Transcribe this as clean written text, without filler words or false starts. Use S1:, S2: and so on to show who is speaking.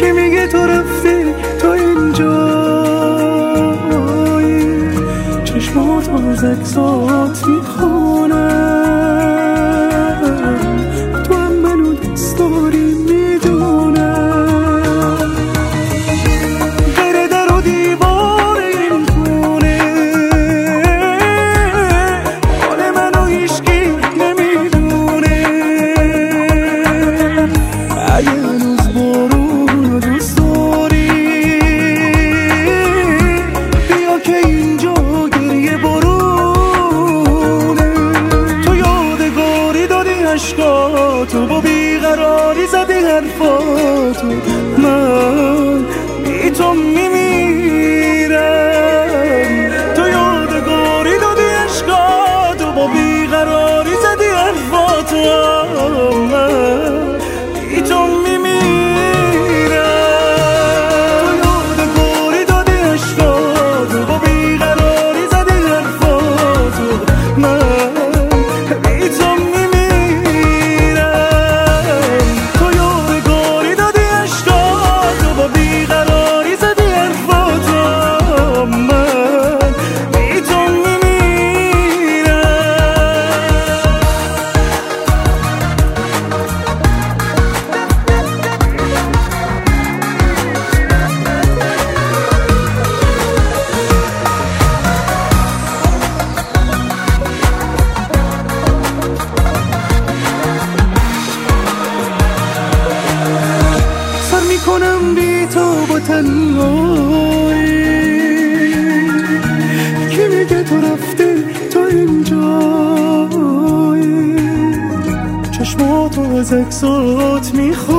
S1: کی میگه تو رفته تو اینجایی، چشمات از عکسات میخونم، تو هم منو دوست داری میدونم. غیر در و دیوار این خونه حال منو هیچکی نمیدونه. اگه هنوز بارون رو دوست داری بیا که اینجا گریه بارونه. تو یادگاری دادی عشقاتو، با بیقراری زدی حرفاتو، من بی تو میمیرم. تو یادگاری دادی عشقاتو، با بیقراری زدی حرفاتو، من بی تو میمیرم. تو یادگاری دادی عشقاتو، با بیقراری زدی حرفاتو، من بی تو میمیرم. تو یادگاری دادی عشقاتو، با بیقراری زدی حرفاتو، من بی تو میمیرم. سر میکنم بی تو با تنهایی، کی میگه تو رفته تو اینجایی، چشماتو از عکسات میخونم.